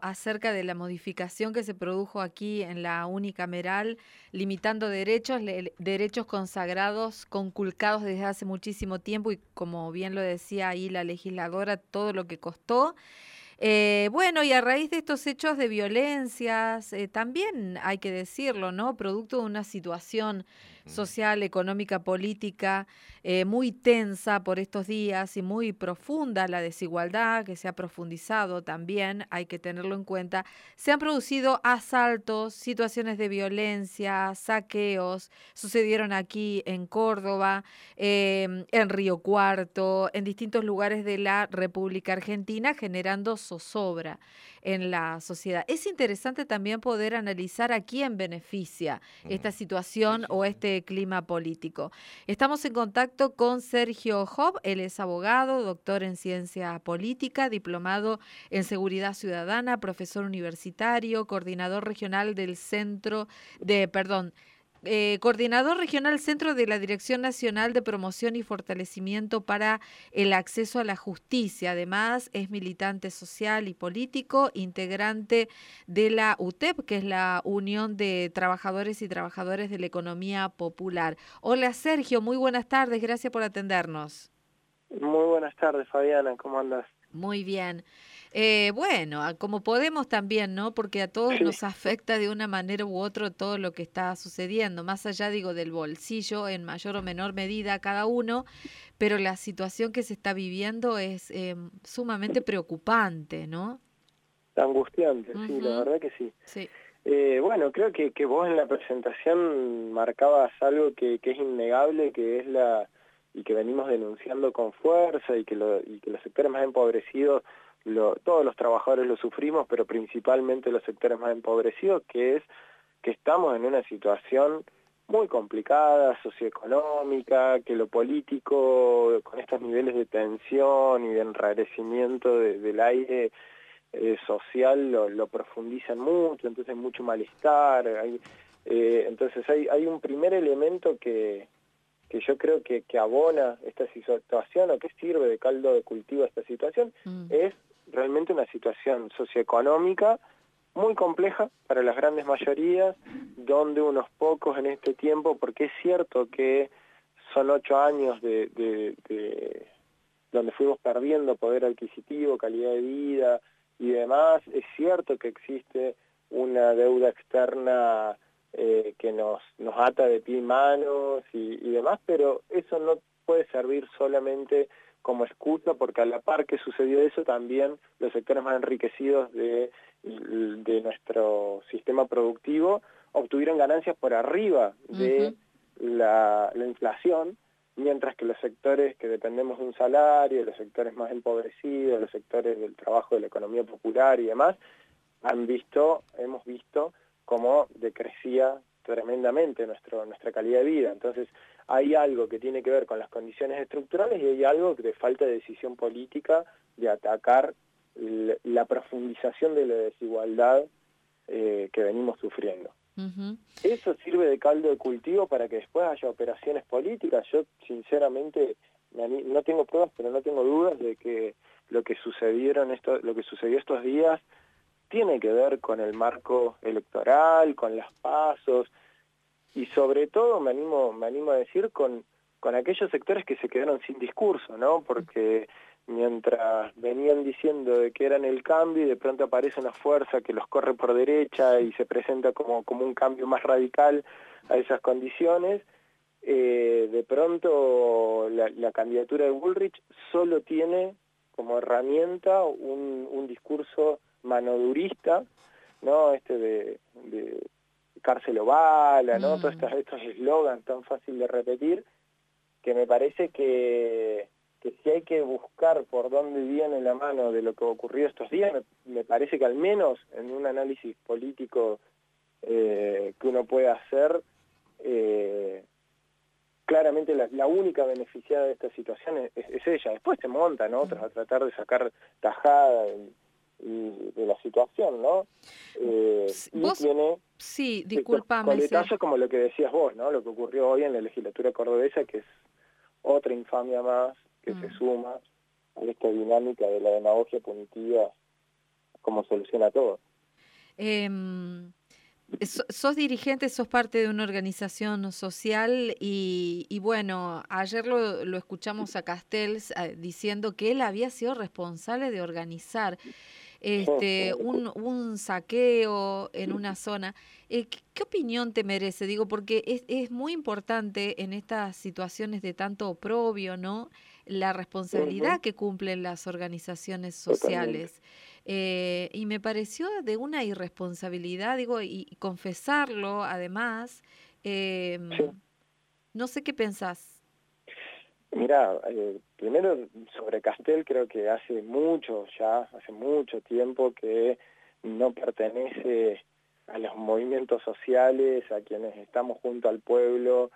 acerca de la modificación que se produjo aquí en la unicameral, limitando derechos, derechos consagrados, conculcados desde hace muchísimo tiempo y como bien lo decía ahí la legisladora, todo lo que costó. Bueno, y a raíz de estos hechos de violencias, también hay que decirlo, ¿no? Producto de una situación Ujú. social, económica, política muy tensa por estos días y muy profunda, la desigualdad que se ha profundizado también, hay que tenerlo en cuenta. Se han producido asaltos, situaciones de violencia, saqueos, sucedieron aquí en Córdoba, en Río Cuarto, en distintos lugares de la República Argentina, generando zozobra en la sociedad. Es interesante también poder analizar a quién beneficia esta Sí, situación sí, o sí. este clima político. Estamos en contacto con Sergio Job, él es abogado, doctor en ciencia política, diplomado en seguridad ciudadana, profesor universitario, coordinador regional del centro de, perdón, coordinador regional centro de la Dirección Nacional de Promoción y Fortalecimiento para el Acceso a la Justicia. Además, es militante social y político, integrante de la UTEP, que es la Unión de Trabajadores y Trabajadores de la Economía Popular. Hola Sergio, muy buenas tardes, gracias por atendernos. Muy buenas tardes, Fabiana, ¿cómo andas? Muy bien. Bueno, como podemos también, ¿no? Porque a todos Sí, nos afecta de una manera u otra todo lo que está sucediendo, más allá, digo, del bolsillo, en mayor o menor medida a cada uno, pero la situación que se está viviendo es sumamente preocupante, ¿no? angustiante, sí, la Ujú, verdad que sí. sí. Bueno, creo que vos en la presentación marcabas algo que es innegable, que es y que venimos denunciando con fuerza y que los sectores más empobrecidos, todos los trabajadores lo sufrimos, pero principalmente los sectores más empobrecidos, que es que estamos en una situación muy complicada, socioeconómica, que lo político, con estos niveles de tensión y de enrarecimiento del aire social, lo profundizan mucho, entonces hay mucho malestar, entonces hay un primer elemento que yo creo que abona esta situación o que sirve de caldo de cultivo a esta situación, Mm, es realmente una situación socioeconómica muy compleja para las grandes mayorías, donde unos pocos en este tiempo, porque es cierto que son 8 años donde fuimos perdiendo poder adquisitivo, calidad de vida y demás, es cierto que existe una deuda externa que nos ata de pie y manos y demás, pero eso no puede servir solamente como excusa, porque a la par que sucedió eso, también los sectores más enriquecidos de nuestro sistema productivo obtuvieron ganancias por arriba de ujú. la inflación, mientras que los sectores que dependemos de un salario, los sectores más empobrecidos, los sectores del trabajo de la economía popular y demás, hemos visto cómo decrecía tremendamente nuestra calidad de vida. Entonces, hay algo que tiene que ver con las condiciones estructurales y hay algo de falta de decisión política de atacar la profundización de la desigualdad que venimos sufriendo. Ujú. Eso sirve de caldo de cultivo para que después haya operaciones políticas. Yo, sinceramente, no tengo pruebas, pero no tengo dudas de que lo que lo que sucedió estos días tiene que ver con el marco electoral, con las pasos y sobre todo me animo a decir con aquellos sectores que se quedaron sin discurso, ¿no? Porque mientras venían diciendo de que eran el cambio y de pronto aparece una fuerza que los corre por derecha y se presenta como un cambio más radical a esas condiciones, de pronto la candidatura de Bullrich solo tiene como herramienta un discurso manodurista, ¿no? De cárcel o bala, ¿no? Todos Mm. estos eslogans tan fácil de repetir, que me parece que si hay que buscar por dónde viene la mano de lo que ocurrió estos días, me parece que al menos en un análisis político que uno puede hacer, eh, claramente la única beneficiada de esta situación es ella. Después se montan otros Mm. a tratar de sacar tajada de la situación, ¿no? Y Vos, tiene sí, estos discúlpame, Ser. coletazos como lo que decías vos, ¿no? Lo que ocurrió hoy en la legislatura cordobesa, que es otra infamia más que se Mm. suma a esta dinámica de la demagogia punitiva como soluciona todo. Sos dirigente, sos parte de una organización social y bueno, ayer lo escuchamos a Castells diciendo que él había sido responsable de organizar un saqueo en una zona. ¿Qué opinión te merece? Digo, porque es muy importante en estas situaciones de tanto oprobio, ¿no? La responsabilidad que cumplen las organizaciones Totalmente. sociales. Y me pareció de una irresponsabilidad, digo, y confesarlo además. Sí. No sé qué pensás. Mira, primero sobre Castel creo que hace mucho tiempo que no pertenece a los movimientos sociales, a quienes estamos junto al pueblo,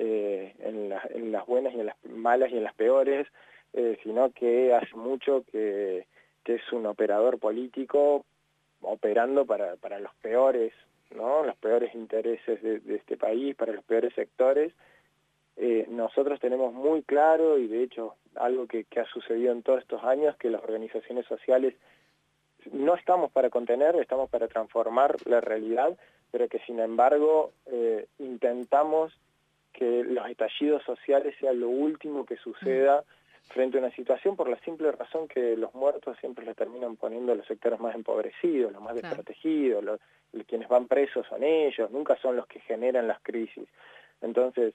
en las buenas y en las malas y en las peores, sino que hace mucho que es un operador político operando para los peores, ¿no? Los peores intereses de este país, para los peores sectores. Nosotros tenemos muy claro, y de hecho algo que ha sucedido en todos estos años, que las organizaciones sociales no estamos para contener, estamos para transformar la realidad, pero que sin embargo intentamos que los estallidos sociales sean lo último que suceda frente a una situación, por la simple razón que los muertos siempre le terminan poniendo a los sectores más empobrecidos, los más desprotegidos, quienes van presos son ellos, nunca son los que generan las crisis. Entonces,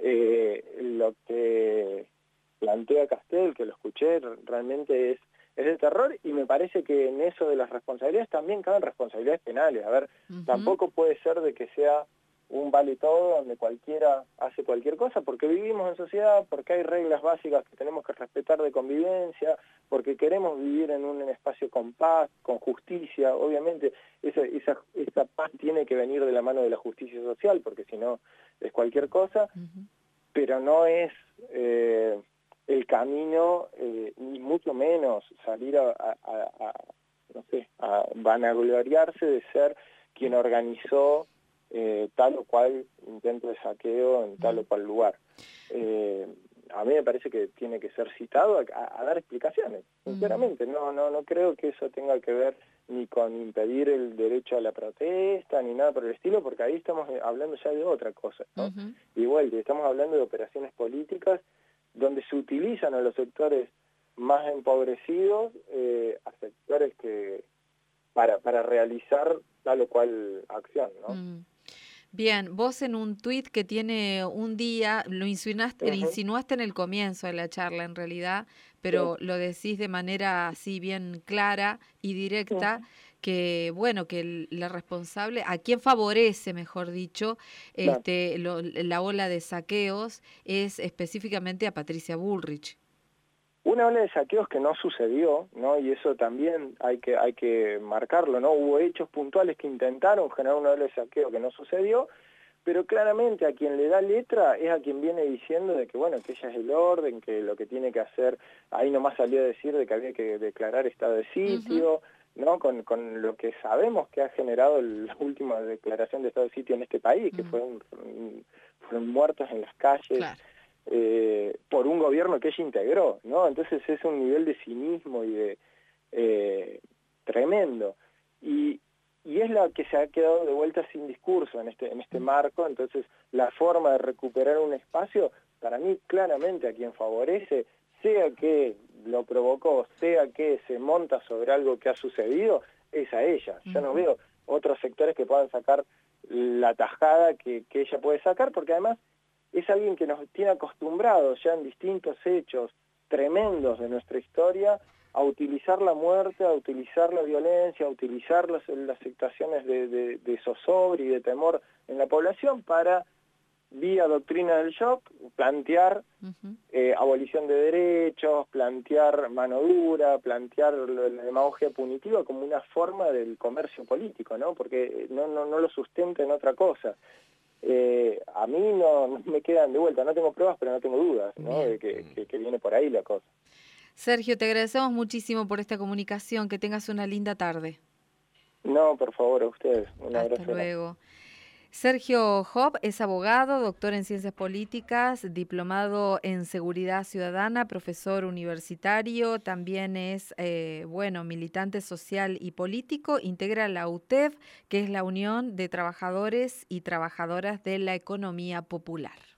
lo que plantea Castel, que lo escuché, realmente es de terror, y me parece que en eso de las responsabilidades también caben responsabilidades penales. A ver, tampoco puede ser de que sea un vale todo donde cualquiera hace cualquier cosa, porque vivimos en sociedad, porque hay reglas básicas que tenemos que respetar de convivencia, porque queremos vivir en un espacio con paz, con justicia. Obviamente esa paz tiene que venir de la mano de la justicia social, porque si no es cualquier cosa, pero no es el camino, ni mucho menos salir no sé, a vanagloriarse de ser quien organizó tal o cual intento de saqueo en tal o cual lugar. A mí me parece que tiene que ser citado a dar explicaciones, sinceramente. No creo que eso tenga que ver ni con impedir el derecho a la protesta, ni nada por el estilo, porque ahí estamos hablando ya de otra cosa, ¿no? Igual, estamos hablando de operaciones políticas donde se utilizan a los sectores más empobrecidos, a sectores que para realizar tal o cual acción, ¿no? Bien, vos en un tuit que tiene un día, lo insinuaste en el comienzo de la charla en realidad, pero lo decís de manera así bien clara y directa, que bueno, que la responsable, a quien favorece, mejor dicho, la ola de saqueos es específicamente a Patricia Bullrich. Una ola de saqueos que no sucedió, ¿no? Y eso también hay que marcarlo, ¿no? Hubo hechos puntuales que intentaron generar una ola de saqueo que no sucedió, pero claramente a quien le da letra es a quien viene diciendo de que, bueno, que ella es el orden, que lo que tiene que hacer, ahí nomás salió a decir de que había que declarar estado de sitio, ¿no? Con lo que sabemos que ha generado la última declaración de estado de sitio en este país, que fueron muertos en las calles. Claro. Por un gobierno que ella integró, ¿no? Entonces es un nivel de cinismo y de tremendo. Y es la que se ha quedado de vuelta sin discurso en este marco. Entonces la forma de recuperar un espacio, para mí claramente a quien favorece, sea que lo provocó, sea que se monta sobre algo que ha sucedido, es a ella. Yo no veo otros sectores que puedan sacar la tajada que ella puede sacar, porque además es alguien que nos tiene acostumbrados ya en distintos hechos tremendos de nuestra historia a utilizar la muerte, a utilizar la violencia, a utilizar las situaciones de zozobra y de temor en la población para, vía doctrina del shock, plantear abolición de derechos, plantear mano dura, plantear la demagogia punitiva como una forma del comercio político, ¿no? Porque no lo sustenta en otra cosa. A mí no me quedan de vuelta, no tengo pruebas, pero no tengo dudas, ¿no? De que viene por ahí la cosa. Sergio, te agradecemos muchísimo por esta comunicación, que tengas una linda tarde. No, por favor, a ustedes, un abrazo. Hasta luego. Sergio Job es abogado, doctor en ciencias políticas, diplomado en seguridad ciudadana, profesor universitario, también es, militante social y político, integra la UTEP, que es la Unión de Trabajadores y Trabajadoras de la Economía Popular.